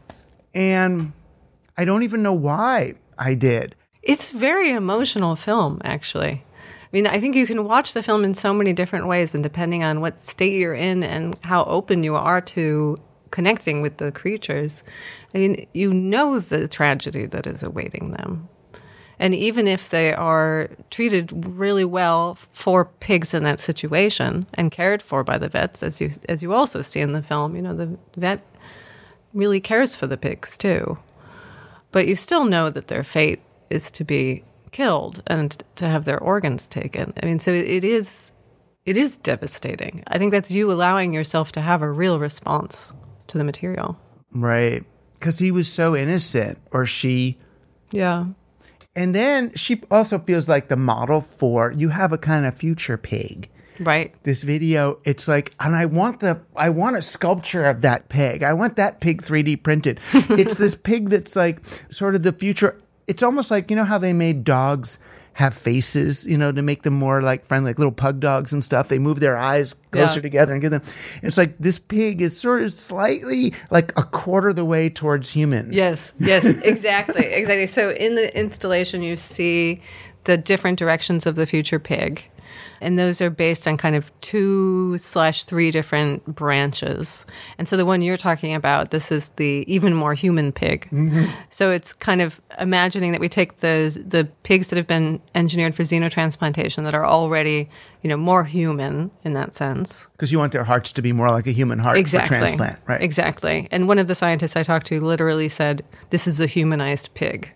And I don't even know why I did. It's a very emotional film, actually. I mean, I think you can watch the film in so many different ways, and depending on what state you're in and how open you are to connecting with the creatures, I mean, you know the tragedy that is awaiting them. And even if they are treated really well for pigs in that situation and cared for by the vets, as you as you also see in the film, you know, the vet really cares for the pigs too. But you still know that their fate is to be killed and to have their organs taken. I mean, so it is it is devastating. I think that's you allowing yourself to have a real response to the material. Right. Because he was so innocent, or she. Yeah. And then she also feels like the model for, you have a kind of future pig. Right. This video, it's like, and I want the, I want a sculpture of that pig. I want that pig three D printed. It's this pig that's like sort of the future. It's almost like, you know how they made dogs have faces, you know, to make them more like friendly, like little pug dogs and stuff. They move their eyes closer Yeah. together and get them. It's like this pig is sort of slightly like a quarter of the way towards human. Yes, yes, exactly, exactly. So in the installation, you see the different directions of the future pig. And those are based on kind of two slash three different branches. And so the one you're talking about, this is the even more human pig. Mm-hmm. So it's kind of imagining that we take the the pigs that have been engineered for xenotransplantation that are already, you know, more human in that sense. Because you want their hearts to be more like a human heart Exactly. for transplant, right? Exactly. And one of the scientists I talked to literally said, this is a humanized pig.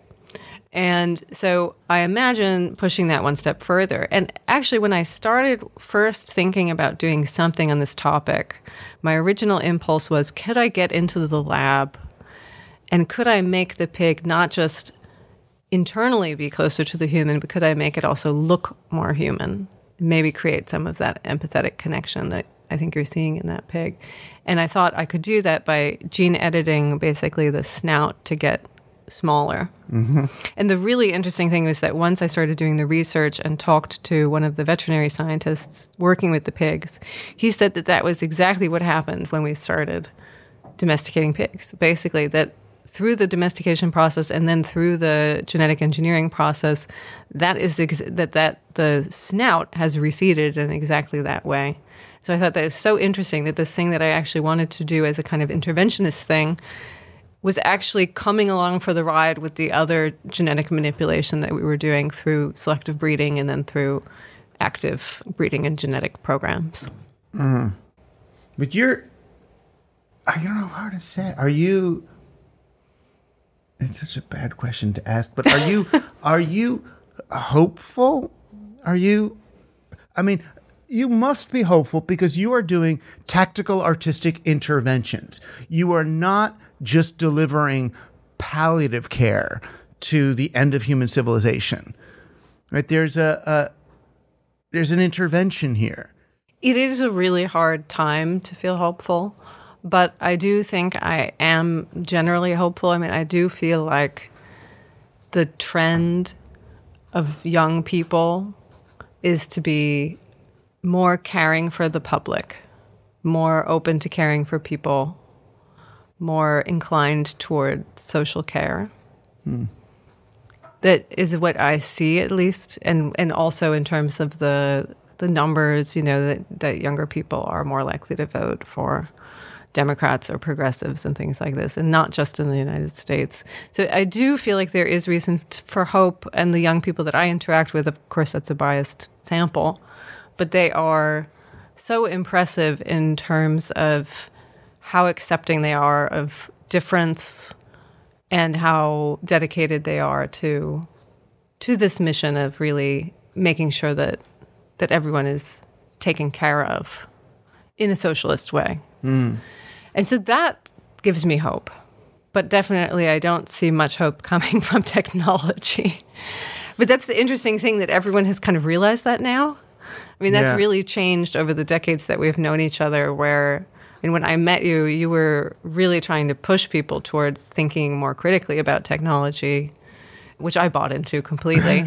And so I imagine pushing that one step further. And actually, when I started first thinking about doing something on this topic, my original impulse was, could I get into the lab and could I make the pig not just internally be closer to the human, but could I make it also look more human? Maybe create some of that empathetic connection that I think you're seeing in that pig. And I thought I could do that by gene editing basically the snout to get smaller. Mm-hmm. And the really interesting thing was that once I started doing the research and talked to one of the veterinary scientists working with the pigs, he said that that was exactly what happened when we started domesticating pigs. Basically, that through the domestication process and then through the genetic engineering process, that is ex- that that the snout has receded in exactly that way. So I thought that was so interesting that this thing that I actually wanted to do as a kind of interventionist thing was actually coming along for the ride with the other genetic manipulation that we were doing through selective breeding and then through active breeding and genetic programs. Mm. But you're, I don't know how to say, are you, it's such a bad question to ask, but are you, are you hopeful? Are you, I mean, you must be hopeful because you are doing tactical artistic interventions. You are not just delivering palliative care to the end of human civilization, right? There's a, a there's an intervention here. It is a really hard time to feel hopeful, but I do think I am generally hopeful. I mean, I do feel like the trend of young people is to be more caring for the public, more open to caring for people, more inclined toward social care. Hmm. That is what I see, at least, and and also in terms of the the numbers, you know, that, that younger people are more likely to vote for Democrats or progressives and things like this, and not just in the United States. So I do feel like there is reason t- for hope, and the young people that I interact with, of course, that's a biased sample, but they are so impressive in terms of how accepting they are of difference and how dedicated they are to to this mission of really making sure that that everyone is taken care of in a socialist way. Mm. And so that gives me hope. But definitely I don't see much hope coming from technology. But that's the interesting thing, that everyone has kind of realized that now. I mean, that's Yeah. really changed over the decades that we've known each other, where I mean, when I met you, you were really trying to push people towards thinking more critically about technology, which I bought into completely.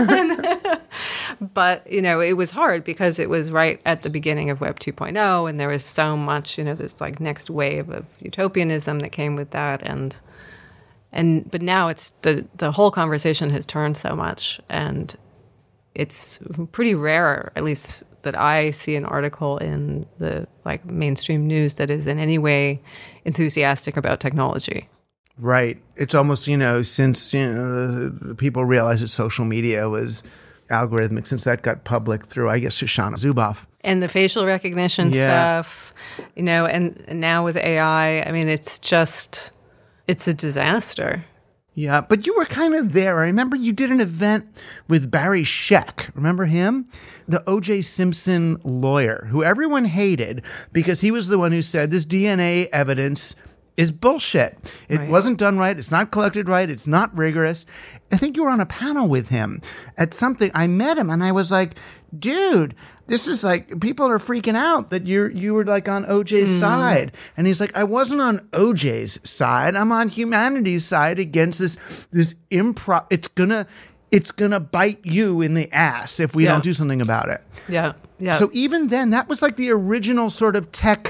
But, you know, it was hard because it was right at the beginning of Web two point oh, and there was so much, you know, this like next wave of utopianism that came with that. And and but now it's the the whole conversation has turned so much, and it's pretty rare, at least that I see an article in the like mainstream news that is in any way enthusiastic about technology. Right. It's almost, you know, since you know, people realized that social media was algorithmic, since that got public through, I guess, Shoshana Zuboff. And the facial recognition Yeah. stuff, you know, and, and now with A I, I mean, it's just, it's a disaster. Yeah, but you were kind of there. I remember you did an event with Barry Scheck. Remember him? The O J Simpson lawyer, who everyone hated because he was the one who said this D N A evidence is bullshit. It Right. wasn't done right. It's not collected right. It's not rigorous. I think you were on a panel with him at something. I met him and I was like, dude, this is like, people are freaking out that you're, you were like on O J's Mm. side. And he's like, I wasn't on O J's side. I'm on humanity's side against this, this improv. It's gonna, it's gonna bite you in the ass if we Yeah. don't do something about it. Yeah. Yeah. So even then, that was like the original sort of tech,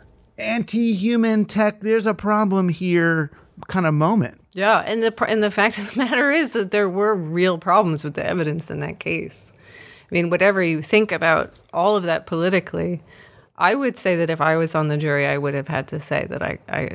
anti-human tech, there's a problem here kind of moment. Yeah, and the pr- and the fact of the matter is that there were real problems with the evidence in that case. I mean, whatever you think about all of that politically, I would say that if I was on the jury, I would have had to say that I, I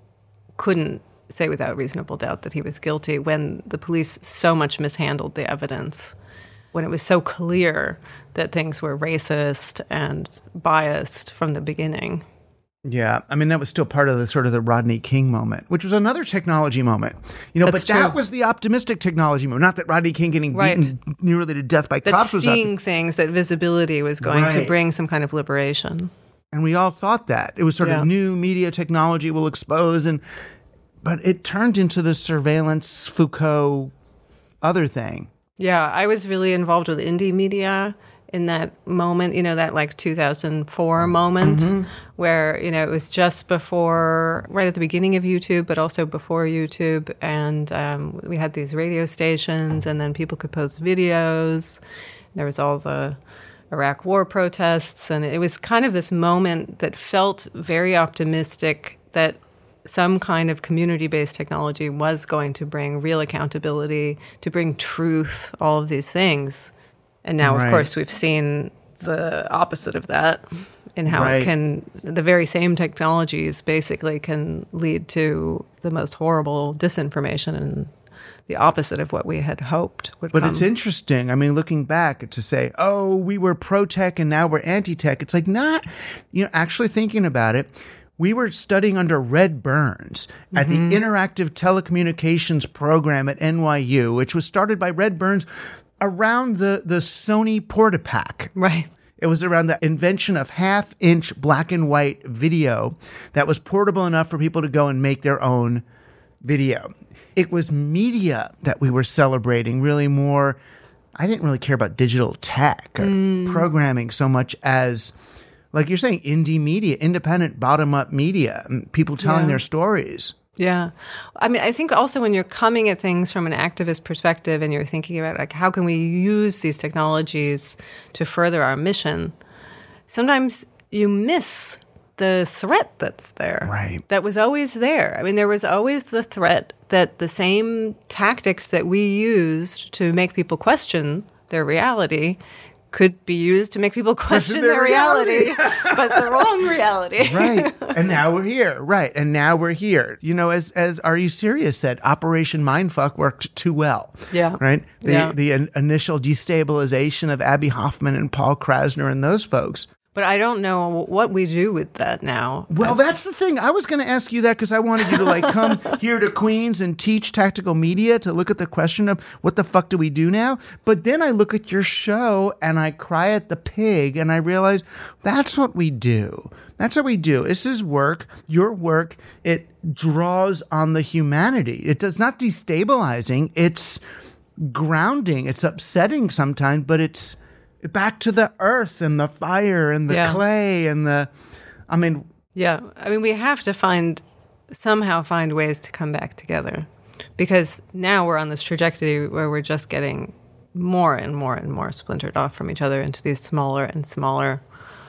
couldn't say without reasonable doubt that he was guilty when the police so much mishandled the evidence, when it was so clear that things were racist and biased from the beginning. Yeah, I mean, that was still part of the sort of the Rodney King moment, which was another technology moment. You know, That's but that true. was the optimistic technology moment. Not that Rodney King getting Right. beaten nearly to death by That cops was seeing up. things, that visibility was going to Right. bring some kind of liberation. And we all thought that. It was sort Yeah. of new media technology will expose. and But it turned into the surveillance Foucault other thing. Yeah, I was really involved with indie media in that moment, you know, that like two thousand four moment Mm-hmm. where, you know, it was just before, right at the beginning of YouTube, but also before YouTube. And um, we had these radio stations and then people could post videos. There was all the Iraq war protests. And it was kind of this moment that felt very optimistic that some kind of community-based technology was going to bring real accountability, to bring truth, all of these things. And now, Right. of course, we've seen the opposite of that in how Right. it can, the very same technologies basically can lead to the most horrible disinformation and the opposite of what we had hoped would But come. it's interesting. I mean, looking back to say, oh, we were pro-tech and now we're anti-tech. It's like not, you know, actually thinking about it, we were studying under Red Burns at Mm-hmm. the Interactive Telecommunications Program at N Y U, which was started by Red Burns around the, the Sony Portapack. Right. It was around the invention of half-inch black and white video that was portable enough for people to go and make their own video. It was media that we were celebrating, really more. I didn't really care about digital tech or programming so much as, like you're saying, indie media, independent bottom-up media, and people telling Yeah. their stories. Yeah. I mean, I think also when you're coming at things from an activist perspective and you're thinking about, like, how can we use these technologies to further our mission, sometimes you miss the threat that's there. Right. That was always there. I mean, there was always the threat that the same tactics that we used to make people question their reality could be used to make people question, their their, reality, but the wrong reality. Right. And now we're here. Right. And now we're here. You know, as as Are You Serious said, Operation Mindfuck worked too well. Yeah. Right? The Yeah. the in- initial destabilization of Abby Hoffman and Paul Krasner and those folks. But I don't know what we do with that now. Well, that's the thing. I was going to ask you that because I wanted you to like come here to Queens and teach tactical media to look at the question of what the fuck do we do now? But then I look at your show and I cry at the pig and I realize that's what we do. That's what we do. This is work. Your work, it draws on the humanity. It does not destabilizing. It's grounding. It's upsetting sometimes, but it's back to the earth and the fire and the Yeah. clay and the, I mean, Yeah. I mean, we have to find, somehow find ways to come back together because now we're on this trajectory where we're just getting more and more and more splintered off from each other into these smaller and smaller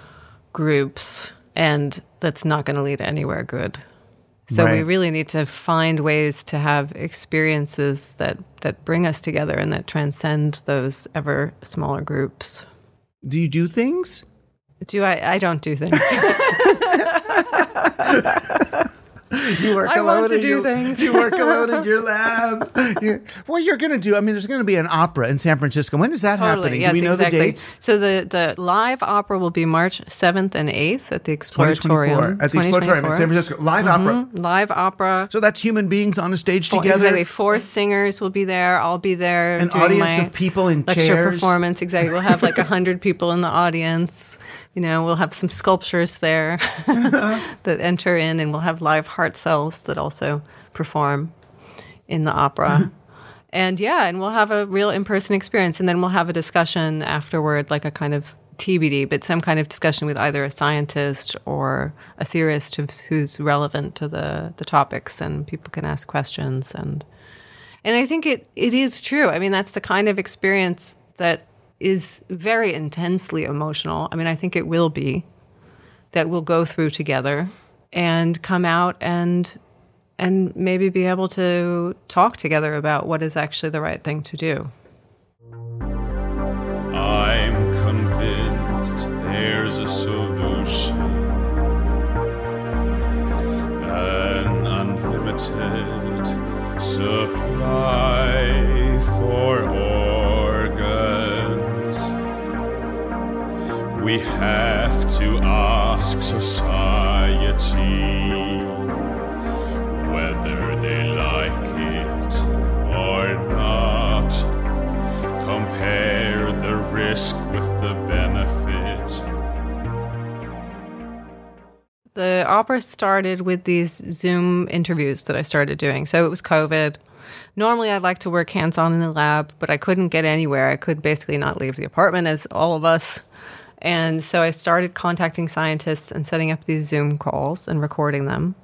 groups. And that's not going to lead anywhere good. So we Right. really need to find ways to have experiences that, that bring us together and that transcend those ever smaller groups. do you do things? Do I? I don't do things. You work I alone. want to in do your- things. You work alone in your lab. You, well, you're going to do. I mean, there's going to be an opera in San Francisco. When is that Totally. happening? Yes, do we know exactly. the dates? So the, the live opera will be March seventh and eighth at the Exploratorium. At the Exploratorium in San Francisco. Live opera. Live opera. So that's human beings on a stage Four- together. Exactly. Four singers will be there. I'll be there. An doing audience my of people in lecture chairs. performance. Exactly. We'll have like a hundred people in the audience. You know, we'll have some sculptures there that enter in, and we'll have live heart cells that also perform in the opera. And yeah, and we'll have a real in-person experience, and then we'll have a discussion afterward, like a kind of T B D, but some kind of discussion with either a scientist or a theorist who's, who's relevant to the, the topics, and people can ask questions. And and I think it it is true. I mean, that's the kind of experience that is very intensely emotional. I mean, I think it will be, that we'll go through together and come out and and maybe be able to talk together about what is actually the right thing to do. I'm convinced there's a solution, an unlimited supply for organs. We have to ask society whether they like it or not. Compare the risk with the benefit. The opera started with these Zoom interviews that I started doing. So it was COVID. Normally, I'd like to work hands-on in the lab, but I couldn't get anywhere. I could basically not leave the apartment, as all of us. And so I started contacting scientists and setting up these Zoom calls and recording them.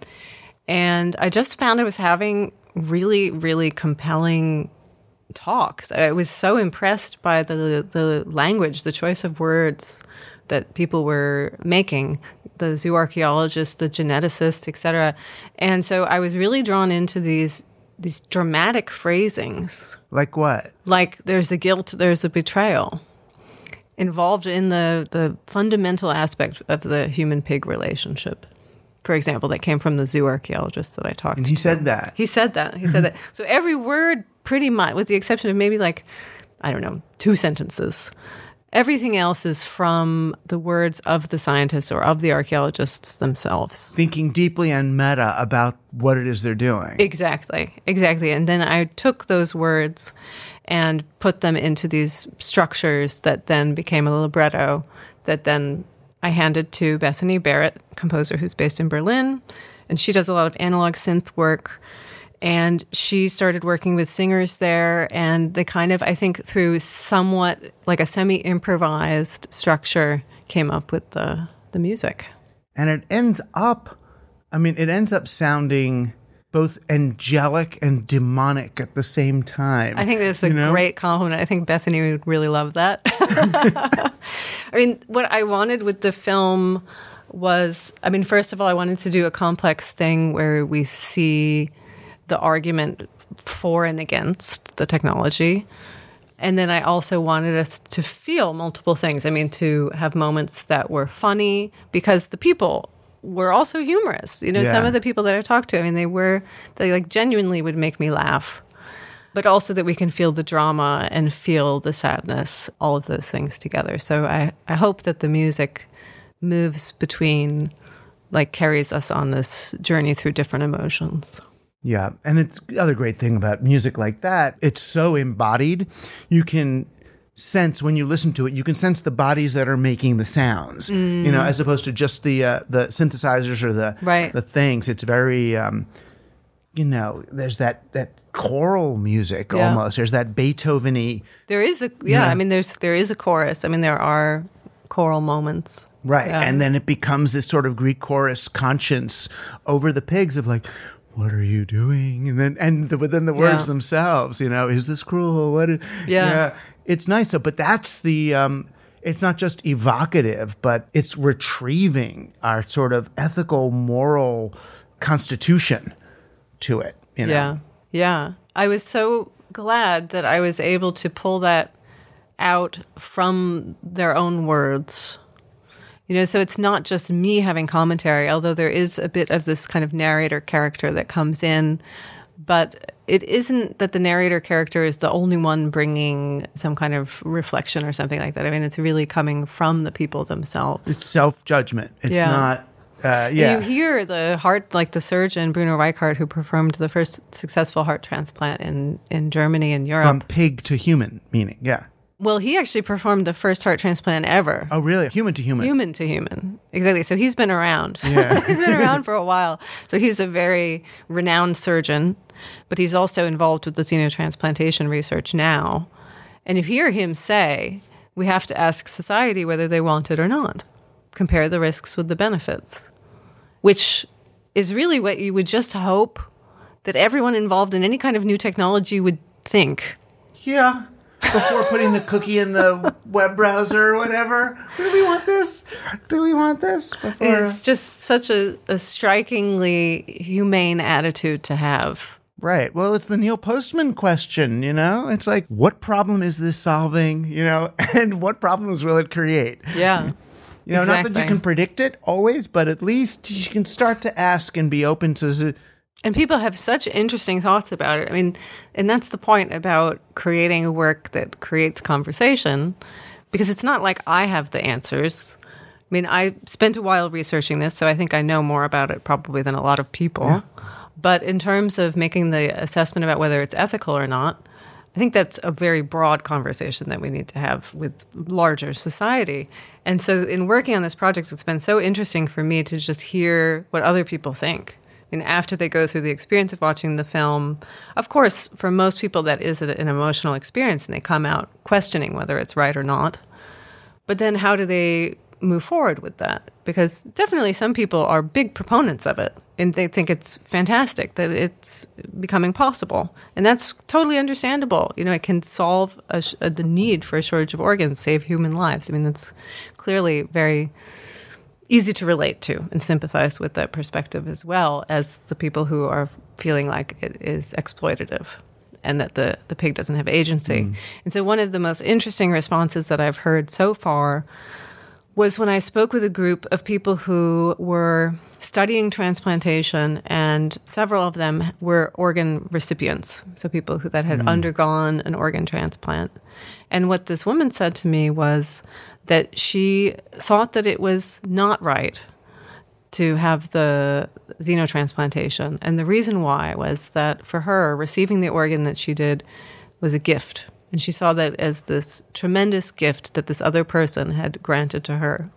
And I just found I was having really, really compelling talks. I was so impressed by the the language, the choice of words that people were making, the zoo archaeologists, the geneticists, et cetera. And so I was really drawn into these these dramatic phrasings. Like what? Like there's a guilt, there's a betrayal involved in the, the fundamental aspect of the human-pig relationship. For example, that came from the zoo archaeologist that I talked to. And he said that. He said that. He said that. So every word, pretty much, with the exception of maybe like, I don't know, two sentences, everything else is from the words of the scientists or of the archaeologists themselves. Thinking deeply and meta about what it is they're doing. Exactly, exactly. And then I took those words and put them into these structures that then became a libretto that then I handed to Bethany Barrett, composer who's based in Berlin, and she does a lot of analog synth work. And she started working with singers there, and they kind of, I think, through somewhat like a semi-improvised structure, came up with the, the music. And it ends up, I mean, it ends up sounding both angelic and demonic at the same time. I think that's a you know? great compliment. I think Bethany would really love that. I mean, what I wanted with the film was, I mean, first of all, I wanted to do a complex thing where we see the argument for and against the technology. And then I also wanted us to feel multiple things. I mean, to have moments that were funny because the people were also humorous. You know, Yeah. some of the people that I talked to, I mean, they were, they like genuinely would make me laugh. But also that we can feel the drama and feel the sadness, all of those things together. So I, I hope that the music moves between, like carries us on this journey through different emotions. Yeah. And it's the other great thing about music like that, it's so embodied. You can sense when you listen to it, you can sense the bodies that are making the sounds, mm. you know, as opposed to just the uh, the synthesizers or the right. the things. It's very, um, you know, there's that that choral music yeah. almost. There's that Beethoven-y. There is a yeah, yeah. I mean, there's there is a chorus. I mean, there are choral moments. Right. Yeah. And then it becomes this sort of Greek chorus conscience over the pigs of like, what are you doing? And then and the, within the words yeah. themselves, you know, is this cruel? What? Is, yeah. yeah. It's nice, though, but that's the, um, it's not just evocative, but it's retrieving our sort of ethical, moral constitution to it. You know? Yeah. Yeah. I was so glad that I was able to pull that out from their own words. You know, so it's not just me having commentary, although there is a bit of this kind of narrator character that comes in. But it isn't that the narrator character is the only one bringing some kind of reflection or something like that. I mean, it's really coming from the people themselves. It's self-judgment. It's Yeah. not, uh, yeah. You hear the heart, like the surgeon, Bruno Reichart, who performed the first successful heart transplant in, in Germany and Europe. From pig to human, meaning, yeah. Well, he actually performed the first heart transplant ever. Oh, really? Human to human. Human to human. Exactly. So he's been around. Yeah. He's been around for a while. So he's a very renowned surgeon, but he's also involved with the xenotransplantation research now. And you hear him say, we have to ask society whether they want it or not. Compare the risks with the benefits, which is really what you would just hope that everyone involved in any kind of new technology would think. Yeah. Before putting the cookie in the web browser or whatever. Do we want this? Do we want this? Before... It's just such a, a strikingly humane attitude to have. Right. Well, it's the Neil Postman question, you know? It's like, what problem is this solving, you know? And what problems will it create? Yeah. You know, exactly. not that you can predict it always, but at least you can start to ask and be open to... And people have such interesting thoughts about it. I mean, and that's the point about creating a work that creates conversation, because it's not like I have the answers. I mean, I spent a while researching this, so I think I know more about it probably than a lot of people. Yeah. But in terms of making the assessment about whether it's ethical or not, I think that's a very broad conversation that we need to have with larger society. And so in working on this project, it's been so interesting for me to just hear what other people think. And after they go through the experience of watching the film, of course, for most people, that is an emotional experience, and they come out questioning whether it's right or not. But then how do they move forward with that? Because definitely some people are big proponents of it, and they think it's fantastic that it's becoming possible. And that's totally understandable. You know, it can solve a sh- a, the need for a shortage of organs, save human lives. I mean, that's clearly very... easy to relate to and sympathize with that perspective, as well as the people who are feeling like it is exploitative and that the, the pig doesn't have agency. Mm. And so one of the most interesting responses that I've heard so far was when I spoke with a group of people who were studying transplantation, and several of them were organ recipients, so people who that had mm. undergone an organ transplant. And what this woman said to me was that she thought that it was not right to have the xenotransplantation. And the reason why was that for her, receiving the organ that she did was a gift. And she saw that as this tremendous gift that this other person had granted to her.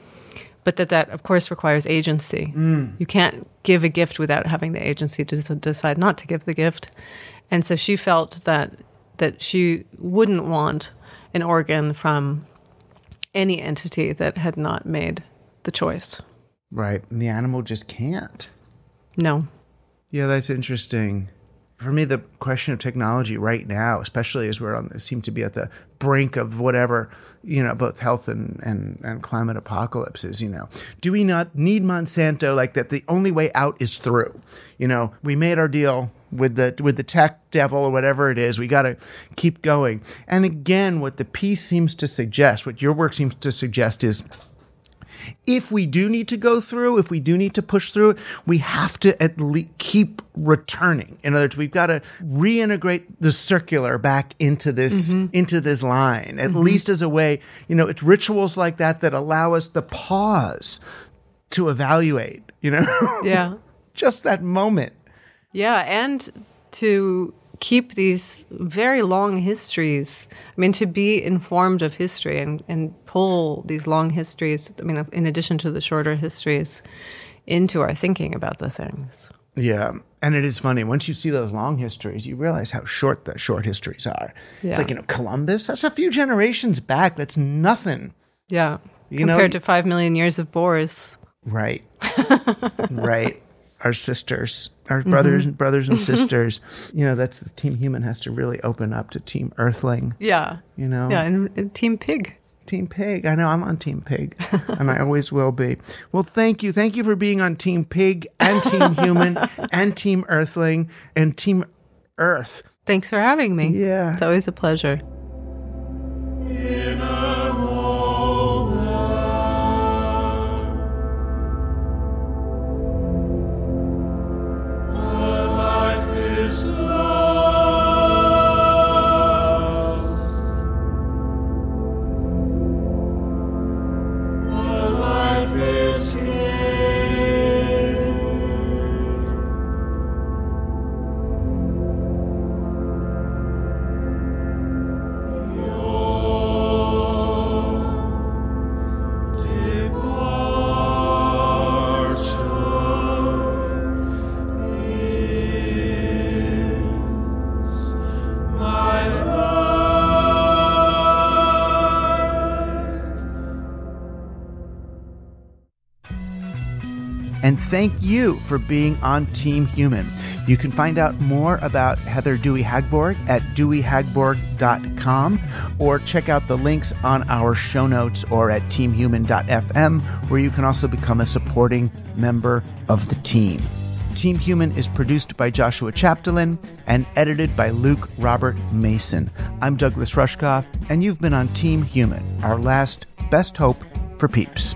But that that, of course, requires agency. Mm. You can't give a gift without having the agency to decide not to give the gift. And so she felt that that she wouldn't want an organ from any entity that had not made the choice. Right. And the animal just can't. No. Yeah, that's interesting. For me, the question of technology right now, especially as we're on, seem to be at the brink of whatever, you know, both health and, and, and climate apocalypses, you know. Do we not need Monsanto like that? The only way out is through. You know, we made our deal with the with the tech devil or whatever it is. We got to keep going. And again, what the piece seems to suggest, what your work seems to suggest is, if we do need to go through, if we do need to push through, we have to at least keep returning. In other words, we've got to reintegrate the circular back into this mm-hmm. into this line, at mm-hmm. least as a way, you know, it's rituals like that that allow us the pause to evaluate, you know? Yeah. Just that moment. Yeah, and to keep these very long histories. I mean, to be informed of history and, and pull these long histories, I mean, in addition to the shorter histories, into our thinking about the things. Yeah, and it is funny. Once you see those long histories, you realize how short the short histories are. Yeah. It's like, you know, Columbus, that's a few generations back. That's nothing. Yeah, you compared know? to five million years of Boris. Right, right. Our sisters, our brothers, mm-hmm. brothers and sisters, you know, that's the Team Human has to really open up to Team Earthling. Yeah. You know? Yeah, and, and Team Pig. Team Pig. I know, I'm on Team Pig, and I always will be. Well, thank you. Thank you for being on Team Pig and Team Human and Team Earthling and Team Earth. Thanks for having me. Yeah. It's always a pleasure. In a moment, thank you for being on Team Human. You can find out more about Heather Dewey Hagborg at dewey hagborg dot com or check out the links on our show notes or at team human dot f m, where you can also become a supporting member of the team. Team Human is produced by Joshua Chapdelaine and edited by Luke Robert Mason. I'm Douglas Rushkoff, and you've been on Team Human, our last best hope for peeps.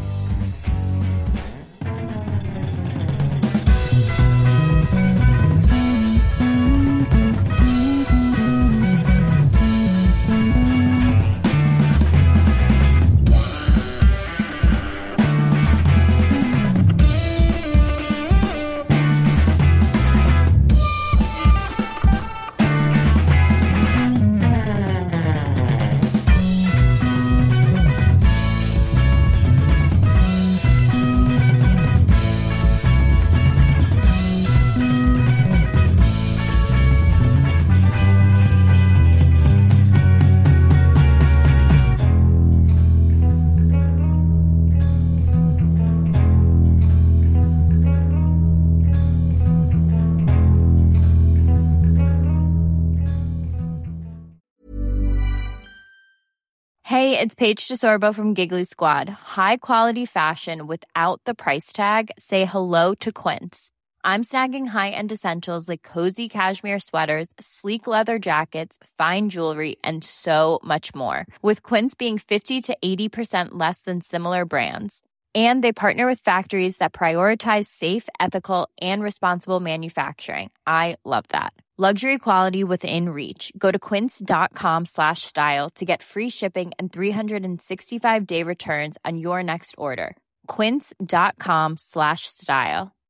Hey, it's Paige DeSorbo from Giggly Squad. High quality fashion without the price tag. Say hello to Quince. I'm snagging high-end essentials like cozy cashmere sweaters, sleek leather jackets, fine jewelry, and so much more. With Quince being fifty to eighty percent less than similar brands. And they partner with factories that prioritize safe, ethical, and responsible manufacturing. I love that. Luxury quality within reach. Go to quince.com slash style to get free shipping and three sixty-five day returns on your next order. Quince.com slash style.